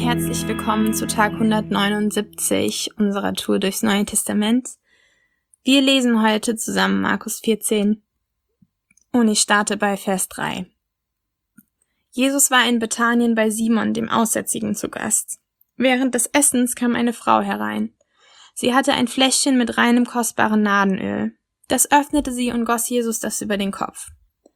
herzlich willkommen zu Tag 179 unserer Tour durchs Neue Testament. Wir lesen heute zusammen Markus 14 und ich starte bei Vers 3. Jesus war in Bethanien bei Simon, dem Aussätzigen, zu Gast. Während des Essens kam eine Frau herein. Sie hatte ein Fläschchen mit reinem kostbaren Nardenöl. Das öffnete sie und goss Jesus das über den Kopf.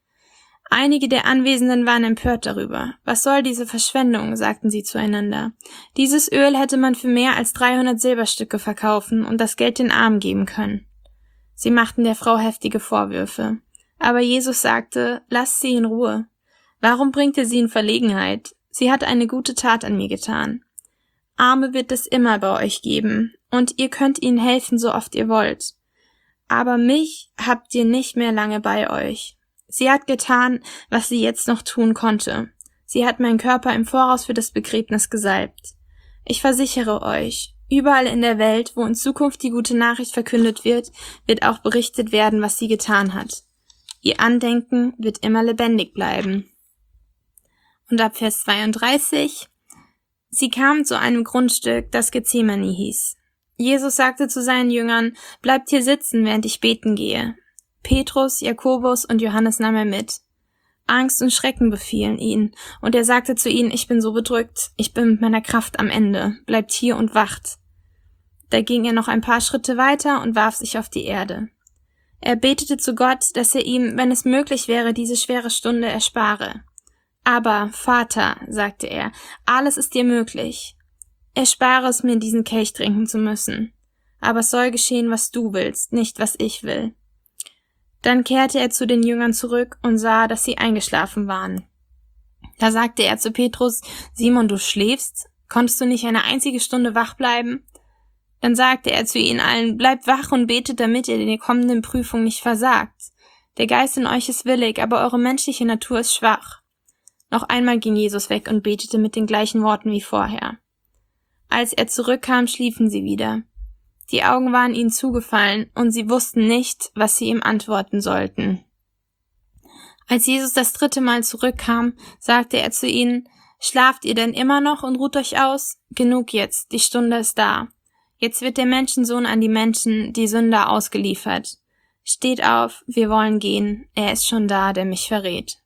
Einige der Anwesenden waren empört darüber. Was soll diese Verschwendung, sagten sie zueinander. Dieses Öl hätte man für mehr als 300 Silberstücke verkaufen und das Geld den Armen geben können. Sie machten der Frau heftige Vorwürfe. Aber Jesus sagte, lasst sie in Ruhe. Warum bringt ihr sie in Verlegenheit? Sie hat eine gute Tat an mir getan. Arme wird es immer bei euch geben, und ihr könnt ihnen helfen, so oft ihr wollt. Aber mich habt ihr nicht mehr lange bei euch. Sie hat getan, was sie jetzt noch tun konnte. Sie hat meinen Körper im Voraus für das Begräbnis gesalbt. Ich versichere euch, überall in der Welt, wo in Zukunft die gute Nachricht verkündet wird, wird auch berichtet werden, was sie getan hat. Ihr Andenken wird immer lebendig bleiben. Und ab Vers 32, sie kamen zu einem Grundstück, das Gethsemane hieß. Jesus sagte zu seinen Jüngern, bleibt hier sitzen, während ich beten gehe. Petrus, Jakobus und Johannes nahm er mit. Angst und Schrecken befielen ihn, und er sagte zu ihnen, ich bin so bedrückt, ich bin mit meiner Kraft am Ende, bleibt hier und wacht. Da ging er noch ein paar Schritte weiter und warf sich auf die Erde. Er betete zu Gott, dass er ihm, wenn es möglich wäre, diese schwere Stunde erspare. Aber, Vater, sagte er, alles ist dir möglich. Erspare es mir, diesen Kelch trinken zu müssen. Aber es soll geschehen, was du willst, nicht was ich will. Dann kehrte er zu den Jüngern zurück und sah, dass sie eingeschlafen waren. Da sagte er zu Petrus, Simon, du schläfst? Konntest du nicht eine einzige Stunde wach bleiben? Dann sagte er zu ihnen allen, bleibt wach und betet, damit ihr in der kommenden Prüfung nicht versagt. Der Geist in euch ist willig, aber eure menschliche Natur ist schwach. Noch einmal ging Jesus weg und betete mit den gleichen Worten wie vorher. Als er zurückkam, schliefen sie wieder. Die Augen waren ihnen zugefallen, und sie wussten nicht, was sie ihm antworten sollten. Als Jesus das 3. Mal zurückkam, sagte er zu ihnen, schlaft ihr denn immer noch und ruht euch aus? Genug jetzt, die Stunde ist da. Jetzt wird der Menschensohn an die Menschen, die Sünder, ausgeliefert. Steht auf, wir wollen gehen, er ist schon da, der mich verrät.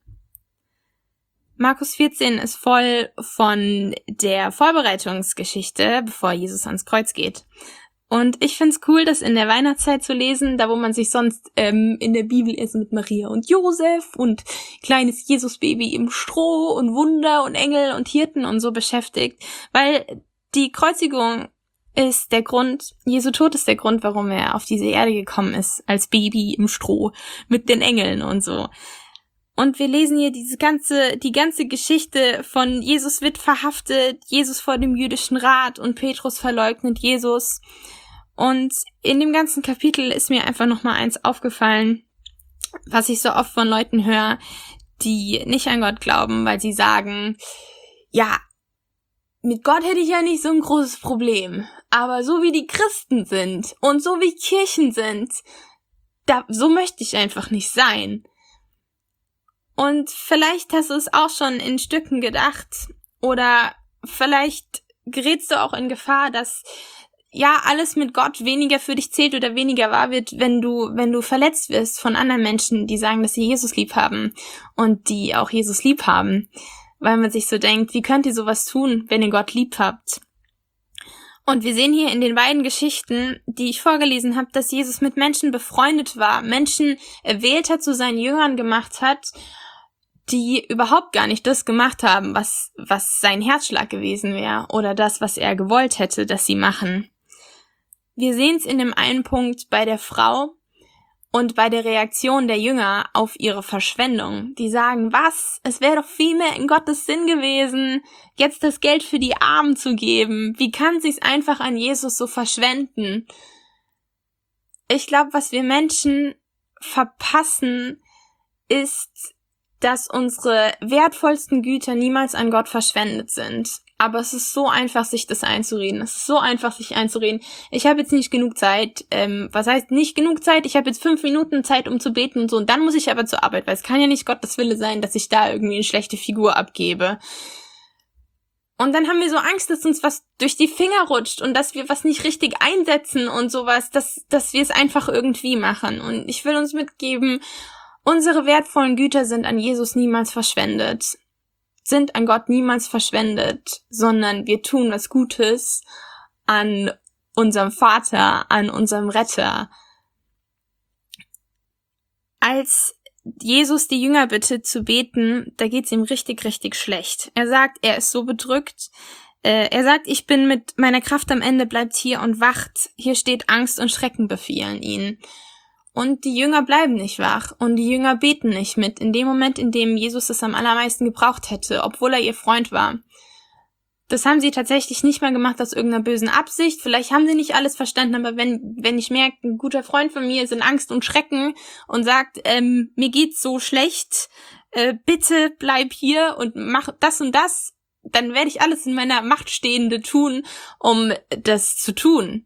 Markus 14 ist voll von der Vorbereitungsgeschichte, bevor Jesus ans Kreuz geht. Und ich find's cool, das in der Weihnachtszeit zu lesen, da wo man sich sonst in der Bibel erst mit Maria und Josef und kleines Jesusbaby im Stroh und Wunder und Engel und Hirten und so beschäftigt, weil die Kreuzigung ist der Grund, Jesu Tod ist der Grund, warum er auf diese Erde gekommen ist, als Baby im Stroh mit den Engeln und so. Und wir lesen hier die ganze Geschichte von Jesus wird verhaftet, Jesus vor dem jüdischen Rat und Petrus verleugnet Jesus. Und in dem ganzen Kapitel ist mir einfach nochmal eins aufgefallen, was ich so oft von Leuten höre, die nicht an Gott glauben, weil sie sagen, ja, mit Gott hätte ich ja nicht so ein großes Problem, aber so wie die Christen sind und so wie Kirchen sind, so möchte ich einfach nicht sein. Und vielleicht hast du es auch schon in Stücken gedacht oder vielleicht gerätst du auch in Gefahr, dass ja alles mit Gott weniger für dich zählt oder weniger wahr wird, wenn du verletzt wirst von anderen Menschen, die sagen, dass sie Jesus lieb haben und die auch Jesus lieb haben, weil man sich so denkt, wie könnt ihr sowas tun, wenn ihr Gott lieb habt? Und wir sehen hier in den beiden Geschichten, die ich vorgelesen habe, dass Jesus mit Menschen befreundet war, Menschen erwählt hat, zu seinen Jüngern gemacht hat, die überhaupt gar nicht das gemacht haben, was sein Herzschlag gewesen wäre oder das, was er gewollt hätte, dass sie machen. Wir sehen es in dem einen Punkt bei der Frau und bei der Reaktion der Jünger auf ihre Verschwendung. Die sagen, was? Es wäre doch viel mehr in Gottes Sinn gewesen, jetzt das Geld für die Armen zu geben. Wie kann sie's einfach an Jesus so verschwenden? Ich glaube, was wir Menschen verpassen, ist, dass unsere wertvollsten Güter niemals an Gott verschwendet sind. Aber es ist so einfach, sich das einzureden. Ich habe jetzt nicht genug Zeit. Was heißt nicht genug Zeit? Ich habe jetzt 5 Minuten Zeit, um zu beten und so. Und dann muss ich aber zur Arbeit, weil es kann ja nicht Gottes Wille sein, dass ich da irgendwie eine schlechte Figur abgebe. Und dann haben wir so Angst, dass uns was durch die Finger rutscht und dass wir was nicht richtig einsetzen und sowas, dass wir es einfach irgendwie machen. Und ich will uns mitgeben, unsere wertvollen Güter sind an Jesus niemals verschwendet, sind an Gott niemals verschwendet, sondern wir tun was Gutes an unserem Vater, an unserem Retter. Als Jesus die Jünger bittet zu beten, da geht's ihm richtig, richtig schlecht. Er sagt, er ist so bedrückt. Er sagt, ich bin mit meiner Kraft am Ende, bleibt hier und wacht. Hier steht Angst und Schrecken befielen ihn. Und die Jünger bleiben nicht wach und die Jünger beten nicht mit. In dem Moment, in dem Jesus es am allermeisten gebraucht hätte, obwohl er ihr Freund war. Das haben sie tatsächlich nicht mal gemacht aus irgendeiner bösen Absicht. Vielleicht haben sie nicht alles verstanden, aber wenn ich merke, ein guter Freund von mir ist in Angst und Schrecken und sagt, mir geht's so schlecht, bitte bleib hier und mach das und das, dann werde ich alles in meiner Macht Stehende tun, um das zu tun.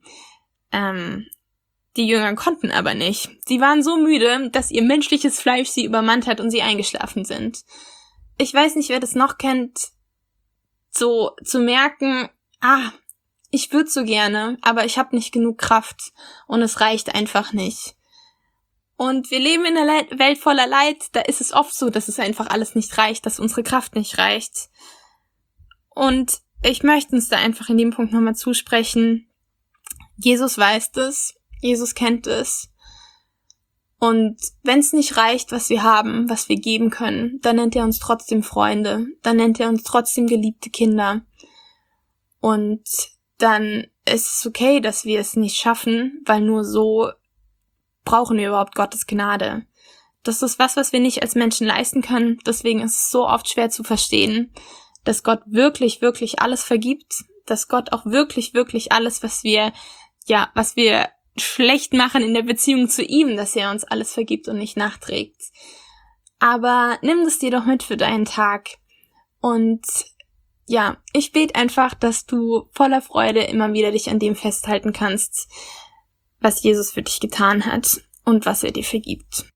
Die Jünger konnten aber nicht. Sie waren so müde, dass ihr menschliches Fleisch sie übermannt hat und sie eingeschlafen sind. Ich weiß nicht, wer das noch kennt, so zu merken, ich würde so gerne, aber ich habe nicht genug Kraft und es reicht einfach nicht. Und wir leben in einer Welt voller Leid, da ist es oft so, dass es einfach alles nicht reicht, dass unsere Kraft nicht reicht. Und ich möchte uns da einfach in dem Punkt nochmal zusprechen, Jesus weiß das, Jesus kennt es. Und wenn es nicht reicht, was wir haben, was wir geben können, dann nennt er uns trotzdem Freunde, dann nennt er uns trotzdem geliebte Kinder. Und dann ist es okay, dass wir es nicht schaffen, weil nur so brauchen wir überhaupt Gottes Gnade. Das ist was wir nicht als Menschen leisten können, deswegen ist es so oft schwer zu verstehen, dass Gott wirklich, wirklich alles vergibt, dass Gott auch wirklich, wirklich alles, was wir schlecht machen in der Beziehung zu ihm, dass er uns alles vergibt und nicht nachträgt. Aber nimm das dir doch mit für deinen Tag. Und ja, ich bete einfach, dass du voller Freude immer wieder dich an dem festhalten kannst, was Jesus für dich getan hat und was er dir vergibt.